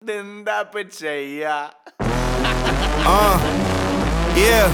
എന്താ ഇപ്പൊ ചെയ്യാ? Yeah,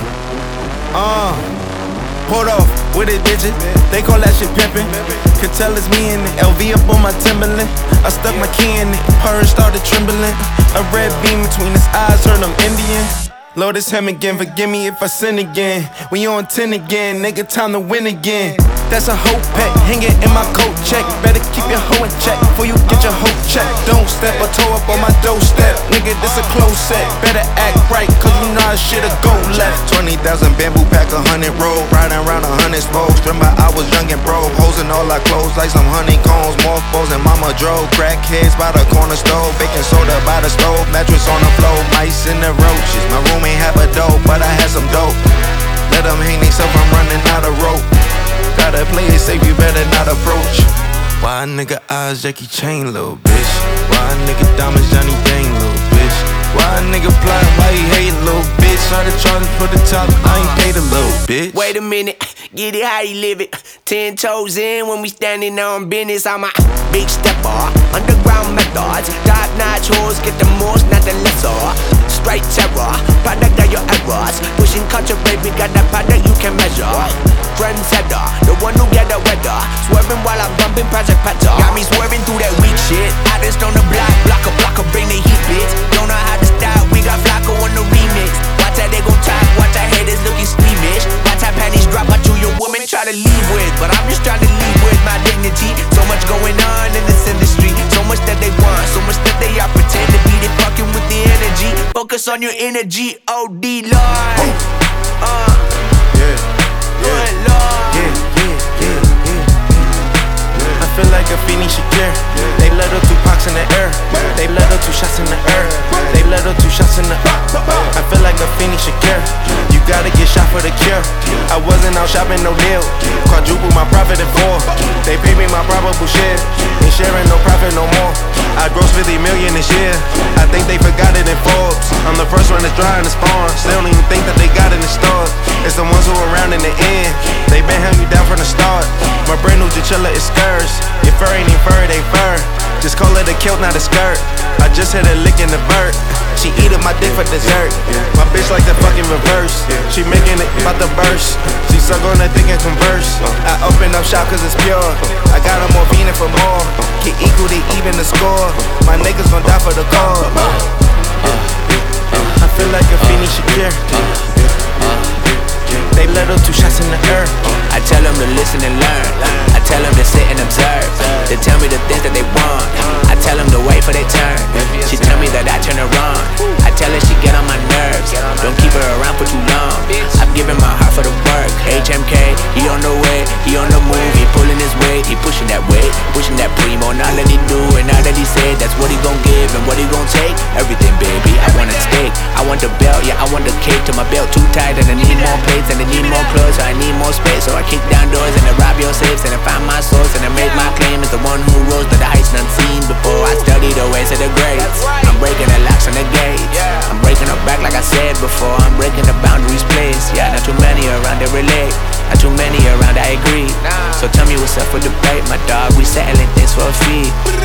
pulled off with it, bitches. They call that shit pimpin'. Could tell it's me in it. LV up on my Timberland. I stuck my key in it. Purse started trembling. A red beam between his eyes, heard him Indian. Lord, it's him again. Forgive me if I sin again. We on 10 again, nigga. Time to win again. That's a hoe pet, hanging in my coat check. Better keep your hoe in check before you get your hoe check. Don't step or toe up on my doorstep, nigga. This a close set. Better act right, cause you know shit'll go left. 20,000 bamboo pack, 100 roll, riding around 100 spokes. Remember I was young and broke, hoes in all our clothes like some honeycombs. Mothballs and mama drove, crackheads by the corner stove, baking soda by the stove, mattress on the floor, mice in the roaches. My room ain't have a dope, but I had some dope. Let them hang themselves, I'm running out of rope. Gotta play it safe, you better not approach. Why nigga eyes Jackie Chain, little bitch? Why nigga diamonds Johnny Dang, little bitch? Why nigga plot, why he hate, little bitch? Try to charge for the top, I ain't paid a little bitch. Wait a minute, get it how you live it. 10 toes in when we standing on business. I'm a big stepper, underground methods. Top notch hoes get the most, not the lesser. Straight terror, product of your errors. Pushing culture, baby, got that product you can measure. Trendsetter, the one who get the weather. Swerving while I'm bumping Project Petter. Got me swerving through that weak shit. Hottest on the block, blocker, bring the heat, bitch. Don't know how to stop, we got Flacco on the remix. Watch how they gon' talk, watch how haters looking squeamish. Watch how panties drop, watch who your woman try to leave with. But I'm just trying to leave with my dignity. So much going on in this industry. So much that they want, so much that they are pretend to be. They fucking with the energy. Focus on your energy, OD Lord. I feel like a Feeny Shakir. They let her 2 pox in the air. They let her 2 shots in the air. They let her 2 shots in the air. I feel like a Feeny Shakir. You gotta get shot for the cure. I wasn't out shopping, no deal. Quadruple my profit in 4. They pay me my probable share. Ain't sharing no profit no more. I gross 50 million this year. I think they forgot it in Forbes. I'm the first one that's dry in the spawns. They don't even think that they got it in stores. It's the ones who are around in the end. They been held me down from the start. My brand new chinchilla is skirts. Your fur ain't even fur, they fur. Just call it a kilt, not a skirt. I just hit a lick in the vert. She eating my dick for dessert. My bitch like the fucking reverse. She making it about the burst. She suck on that thing and converse. I open up shop cause it's pure. I got a more fiending for more. Get equal to even the score. My niggas gon' die for the call. I feel like a Feeny Shakir. They let her 2 shots in the air. I tell them to listen and learn. I tell them to sit and observe. They tell me the things that they want. I tell them to wait for their turn. She tell me that I turn her on. I tell her she get on my nerves. Don't keep her around for too long. I'm giving my heart for the work. HMK, he on the way, he on the move. He pulling his weight, he pushing that weight, pushing that primo. And all that he do and all that he say, that's what he gon' give and what he gon' take. Everything, baby, I want a steak. I want the belt, yeah, I want the cake. To my belt too tight and I need more plates and I need more clothes, so I need more space. So I kick down doors and I rob your safes and I find my source and I make my claim as the one who rose to the heights unseen before. I study the ways of the greats. I'm breaking the locks on the gates. I'm breaking her back like I said before. I'm breaking the boundaries placed. Yeah, not too many around that relate. Not too many around, I agree. So tell me what's up with the debate, my dog. We settling things for a fee.